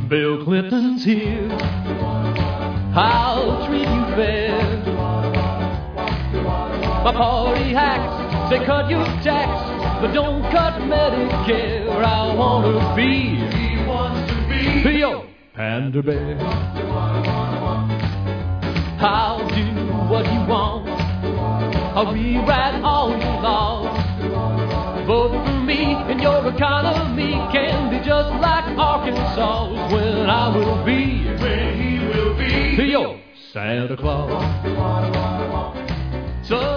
Bill Clinton's here. I'll treat you fair. My party hacks, they cut your tax, but don't cut Medicare. I wanna be, he wants to be your panda bear. I'll do what you want, I'll rewrite all your laws. Vote for me and your economy can be just like Arkansas's. When I will be, when he will be your Santa Claus. So